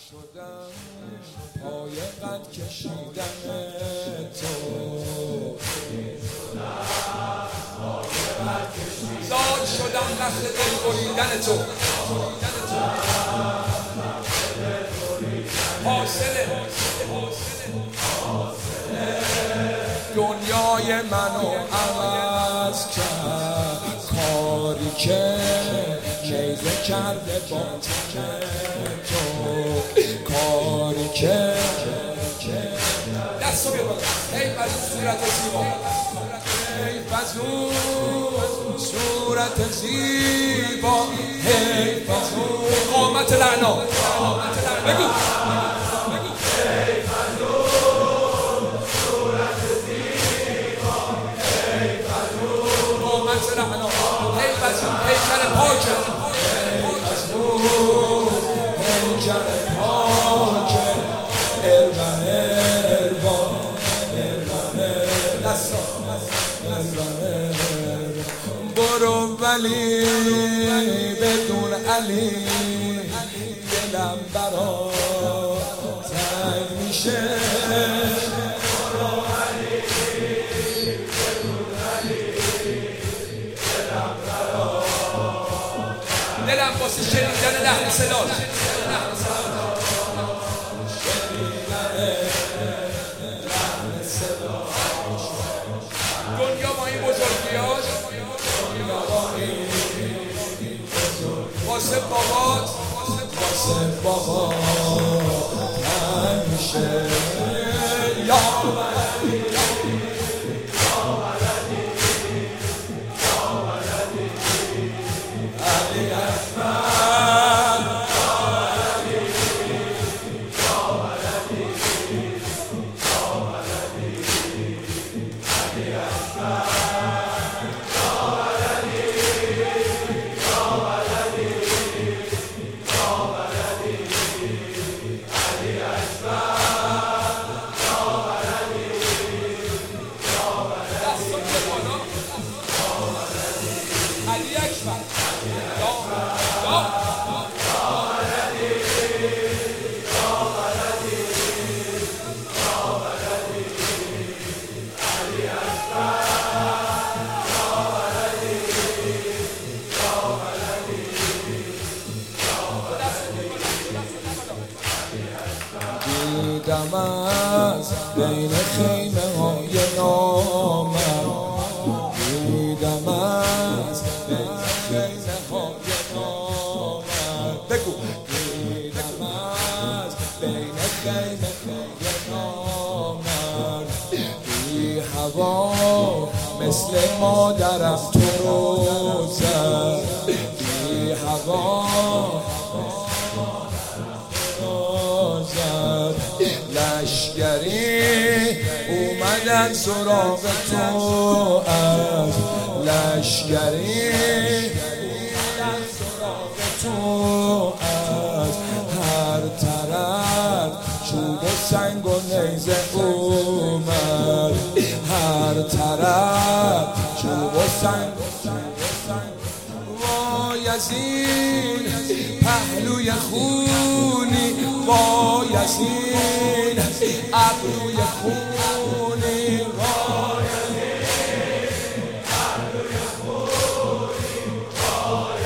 شدم پای قد کشیدن تو، زاد شدم نخل دل بریدن تو، حاصله دنیای منو عوض کرد، کاری که نیزه کرده با تو، کاری که دستو بیا بالا، حیف از اون صورت زیبا، حیف از اون صورت زیبا، حیف از اون قامت لعنا، بگو حیف از اون پیکر پاکه، حیف از اون پیکر پاکه، اربن برو ولی بدون علی دلم برا تنگ میشه، دلم واسه شنیدن لحن صداش، دنیا با این بزرگیاش، واسه بابات همیشه یا دیدم از بین خیمه های نامم، دیدم از بین خیمه های نامم، بگو دیدم از بین خیمه های نامم، بی هوا مثل مادرم تو رو زد، بی هوا لشگری اومدن سراغ تو، از لشگری اومدن سراغ تو، از هر طرف چوب و سنگ و نیزه اومد، هر طرف چوب و سنگ، وای از این پهلوی خونی، وای از این ابروی خونی، وای از این ابروی خونی، وای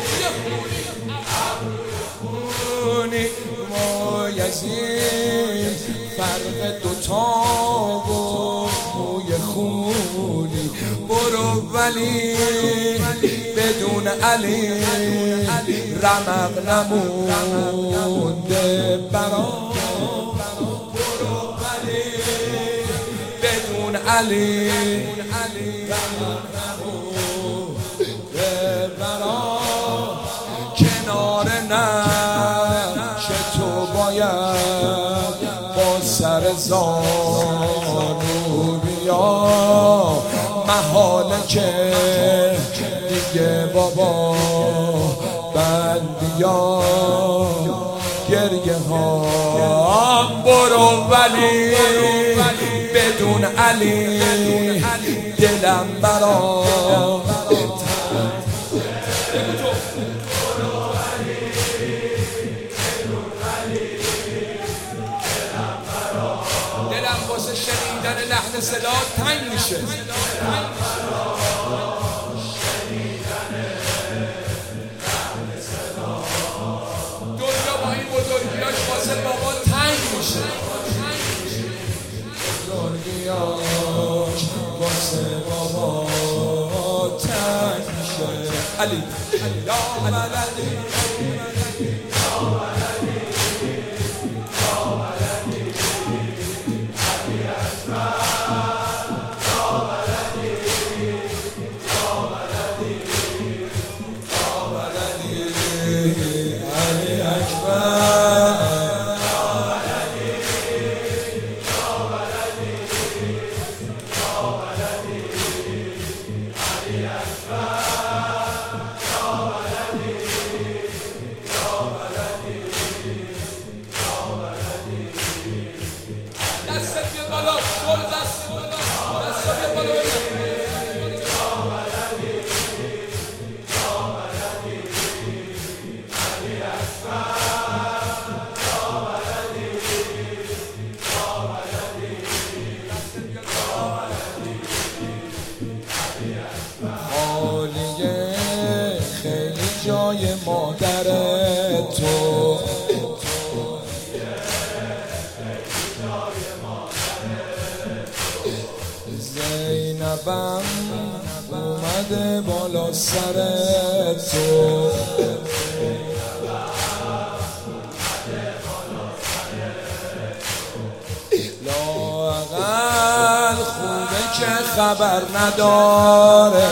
از این فرق دوتا و موی خونی، برو ولی بدون علی رمق نمونده برام، برو ولی بدون علی رمق نمونده برام، کنار نقش تو باید با سر زانو بیا، محاله که دیگه بابا بندیا گریه ها، برو ولی بدون علی دلم برا برو علی بدون علی لحن صدا تنگ میشه. دنیا با این بزرگیاش واسه بابا تنگ میشه. بزرگیاش واسه بابا تنگ میشه. علی یا ملدی خیلی جای مادر تو زینبم اومده بالا سر تو لااقل خوبه که خبر نداره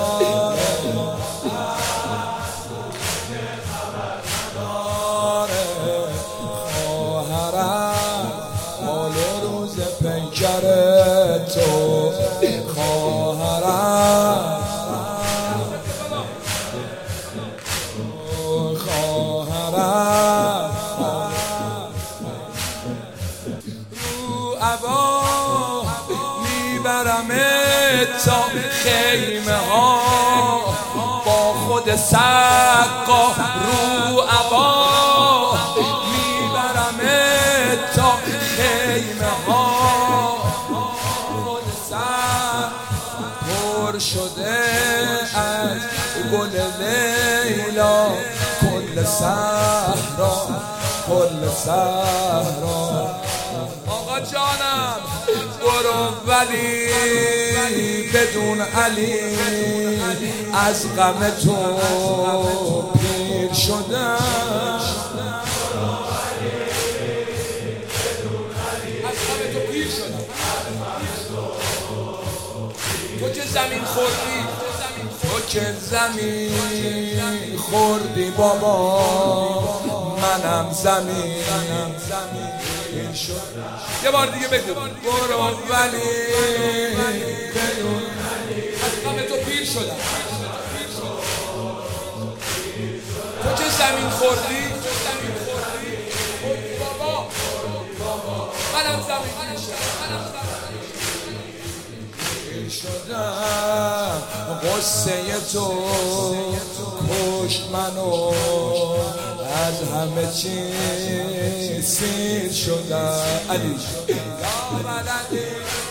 پیکر تو خواهرم رو عبا میبرم تا خیمه ها با خود سقا رو عبا میبرم تا خیمه ها پر شده از گل لیلا کل صحرا کل صحرا آقا جانم برو ولی بدون علی از غم تو پیر شدم تو که زمین خوردی تو که زمین خوردی بابا منم زمین شدم. یه بار دیگه بگو برو ولی بدون از غم تو پیر شدم. تو که زمین خوردی بابا منم زمین شدم. غصه تو کشت منو از همه چی سیر شدم. علی یا ملدی